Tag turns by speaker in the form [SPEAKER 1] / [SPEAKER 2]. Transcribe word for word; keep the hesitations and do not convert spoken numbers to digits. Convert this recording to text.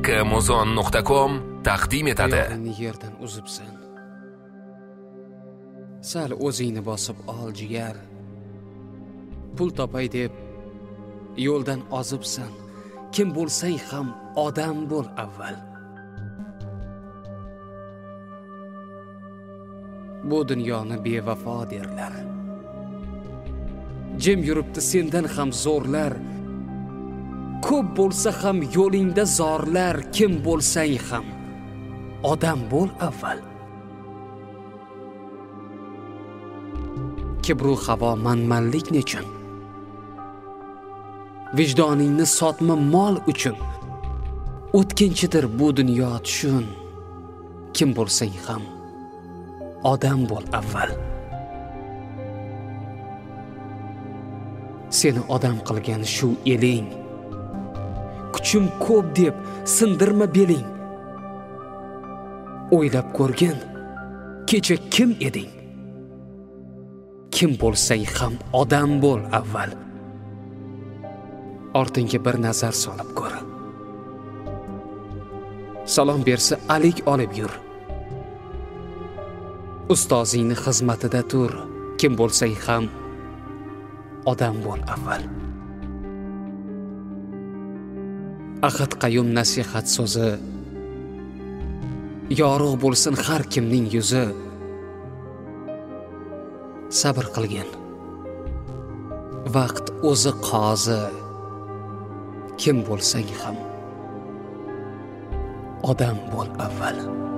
[SPEAKER 1] Kamuzon nuqta com taqdim etadi.
[SPEAKER 2] Oyog'ingni yerdan uzibsan. Sal o'zingni bosib ol jigar. Pul topay deb yo'ldan ozibsan. Kim bo'lsang ham odam bo'l avval. Bu dunyoni bevafo derlar. Jim yuribdi sendan ham zo'rlar. Ko'p bo'lsa ham yo'lingda zorlar. Kim bo'lsang ham odam bo'l avval. Kibru havo manmanlik nechun? Vijdoningni sotma mol uchun. O'tkinchidir bu dunyo tushun. Kim bo'lsang ham odam bo'l avval. Seni odam qilgan shu eling. Kuchim ko'p deb sindirma beling. O'ylab ko'rgin, kecha kim eding? Kim bo'lsang ham odam bo'l avval. Ortingga bir nazar solib ko'r. Salom bersa alik olib yur. Ustozingni xizmatida tur. Kim bo'lsang ham odam bo'l avval. Ahad qayyum nasihat so'zi. Yorug' bo'lsin har kimning yuzi. Sabr qilgin. Vaqt o'zi qozi. Kim bo'lsang ham odam bo'l avval.